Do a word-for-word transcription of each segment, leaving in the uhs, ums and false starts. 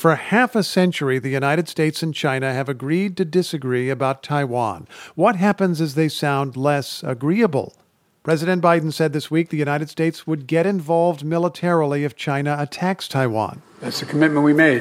For half a century, the United States and China have agreed to disagree about Taiwan. What happens as they sound less agreeable? President Biden said this week the United States would get involved militarily if China attacks Taiwan. That's the commitment we made.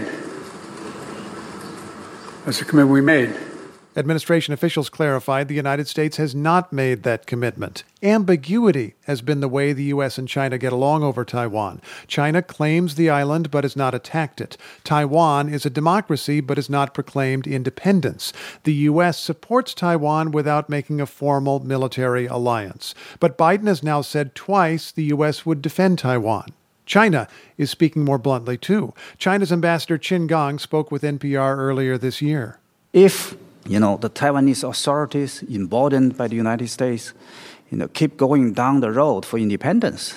That's the commitment we made. Administration officials clarified the United States has not made that commitment. Ambiguity has been the way the U S and China get along over Taiwan. China claims the island but has not attacked it. Taiwan is a democracy but has not proclaimed independence. The U S supports Taiwan without making a formal military alliance. But Biden has now said twice the U S would defend Taiwan. China is speaking more bluntly, too. China's Ambassador Qin Gang spoke with N P R earlier this year. If You know, the Taiwanese authorities, emboldened by the United States, you know, keep going down the road for independence,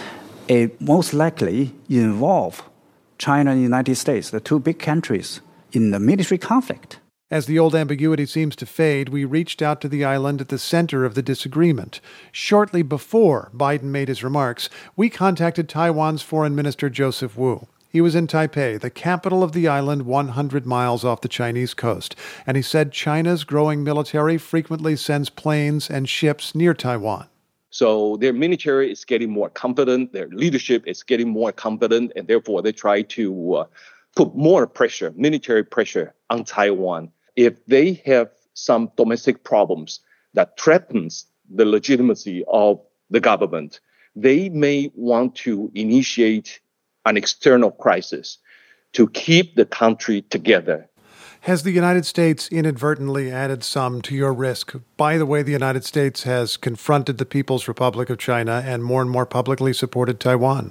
it most likely involve China and the United States, the two big countries, in a military conflict. As the old ambiguity seems to fade, we reached out to the island at the center of the disagreement. Shortly before Biden made his remarks, we contacted Taiwan's Foreign Minister Joseph Wu. He was in Taipei, the capital of the island one hundred miles off the Chinese coast, and he said China's growing military frequently sends planes and ships near Taiwan. So their military is getting more competent, their leadership is getting more competent, and therefore they try to uh, put more pressure, military pressure on Taiwan. If they have some domestic problems that threatens the legitimacy of the government, they may want to initiate an external crisis to keep the country together. Has the United States inadvertently added some to your risk by the way the United States has confronted the People's Republic of China and more and more publicly supported Taiwan?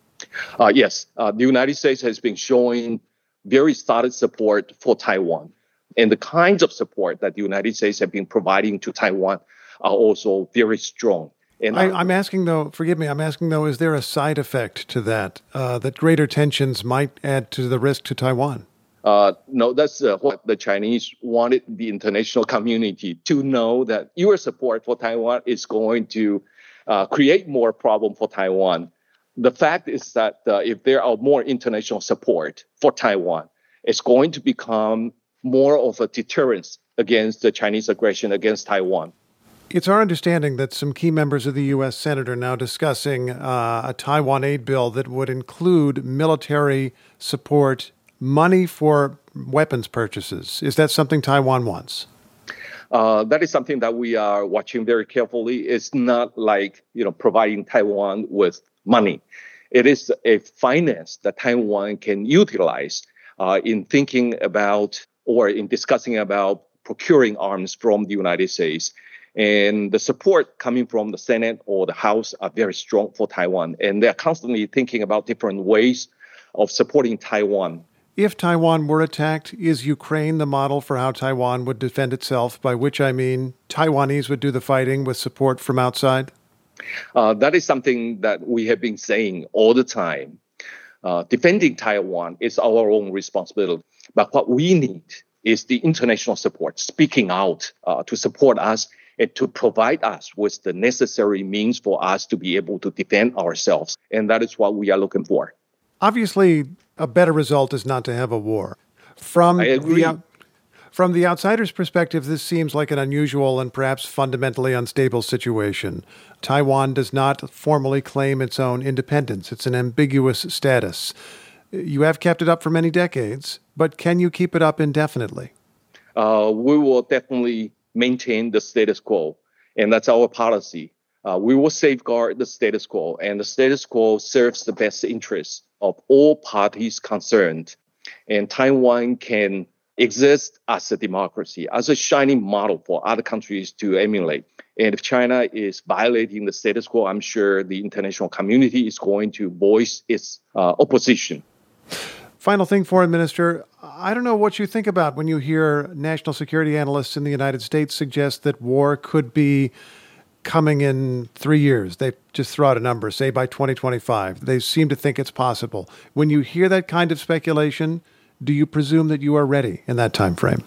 Uh, yes, uh, the United States has been showing very solid support for Taiwan. And the kinds of support that the United States have been providing to Taiwan are also very strong. And I, I'm asking, though, forgive me, I'm asking, though, is there a side effect to that, uh, that greater tensions might add to the risk to Taiwan? Uh, no, that's uh, what the Chinese wanted the international community to know, that your support for Taiwan is going to uh, create more problem for Taiwan. The fact is that uh, if there are more international support for Taiwan, it's going to become more of a deterrence against the Chinese aggression against Taiwan. It's our understanding that some key members of the U S Senate are now discussing uh, a Taiwan aid bill that would include military support, money for weapons purchases. Is that something Taiwan wants? Uh, that is something that we are watching very carefully. It's not like, you know, providing Taiwan with money. It is a finance that Taiwan can utilize uh, in thinking about or in discussing about procuring arms from the United States. And the support coming from the Senate or the House are very strong for Taiwan. And they're constantly thinking about different ways of supporting Taiwan. If Taiwan were attacked, is Ukraine the model for how Taiwan would defend itself, by which I mean Taiwanese would do the fighting with support from outside? Uh, that is something that we have been saying all the time. Uh, defending Taiwan is our own responsibility. But what we need is the international support, speaking out uh, to support us and to provide us with the necessary means for us to be able to defend ourselves. And that is what we are looking for. Obviously, a better result is not to have a war. From I agree. the, from the outsider's perspective, this seems like an unusual and perhaps fundamentally unstable situation. Taiwan does not formally claim its own independence. It's an ambiguous status. You have kept it up for many decades, but can you keep it up indefinitely? Uh, we will definitely maintain the status quo, and that's our policy. Uh, we will safeguard the status quo, and the status quo serves the best interests of all parties concerned. And Taiwan can exist as a democracy, as a shining model for other countries to emulate. And if China is violating the status quo, I'm sure the international community is going to voice its uh, opposition. Final thing, Foreign Minister, I don't know what you think about when you hear national security analysts in the United States suggest that war could be coming in three years. They just throw out a number, say by twenty twenty-five. They seem to think it's possible. When you hear that kind of speculation, do you presume that you are ready in that time frame?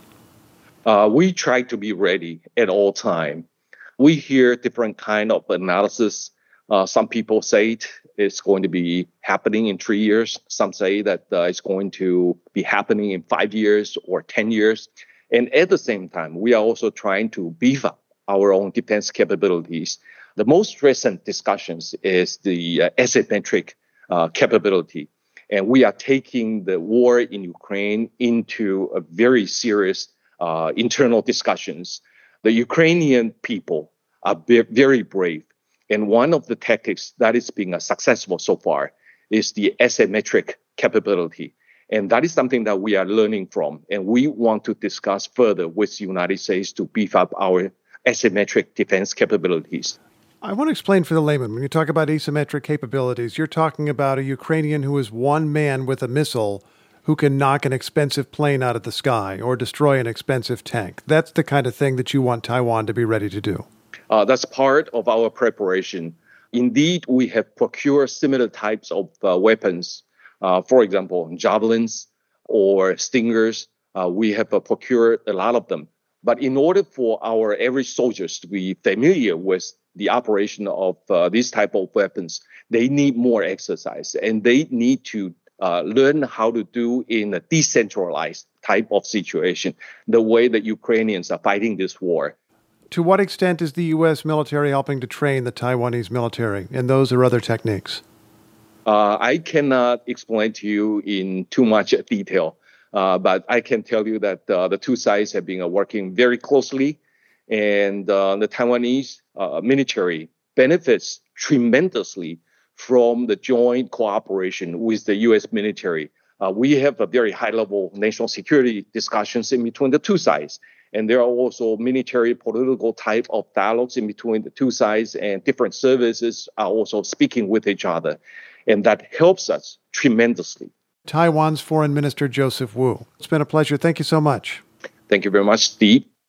Uh, we try to be ready at all time. We hear different kind of analysis Uh, some people say it, it's going to be happening in three years. Some say that uh, it's going to be happening in five years or ten years. And at the same time, we are also trying to beef up our own defense capabilities. The most recent discussions is the uh, asymmetric uh, capability. And we are taking the war in Ukraine into a very serious uh, internal discussions. The Ukrainian people are be- very brave. And one of the tactics that is being uh, successful so far is the asymmetric capability. And that is something that we are learning from. And we want to discuss further with the United States to beef up our asymmetric defense capabilities. I want to explain for the layman, when you talk about asymmetric capabilities, you're talking about a Ukrainian who is one man with a missile who can knock an expensive plane out of the sky or destroy an expensive tank. That's the kind of thing that you want Taiwan to be ready to do. Uh, that's part of our preparation. Indeed, we have procured similar types of uh, weapons. Uh, for example, javelins or stingers. Uh, we have uh, procured a lot of them. But in order for our average soldiers to be familiar with the operation of uh, these type of weapons, they need more exercise, and they need to uh, learn how to do in a decentralized type of situation, the way that Ukrainians are fighting this war. To what extent is the U S military helping to train the Taiwanese military in those or other techniques? Uh, I cannot explain to you in too much detail, uh, but I can tell you that uh, the two sides have been uh, working very closely, and uh, the Taiwanese uh, military benefits tremendously from the joint cooperation with the U S military. Uh, we have a very high-level national security discussions in between the two sides. And there are also military political type of dialogues in between the two sides, and different services are also speaking with each other. And that helps us tremendously. Taiwan's Foreign Minister Joseph Wu. It's been a pleasure. Thank you so much. Thank you very much, Steve.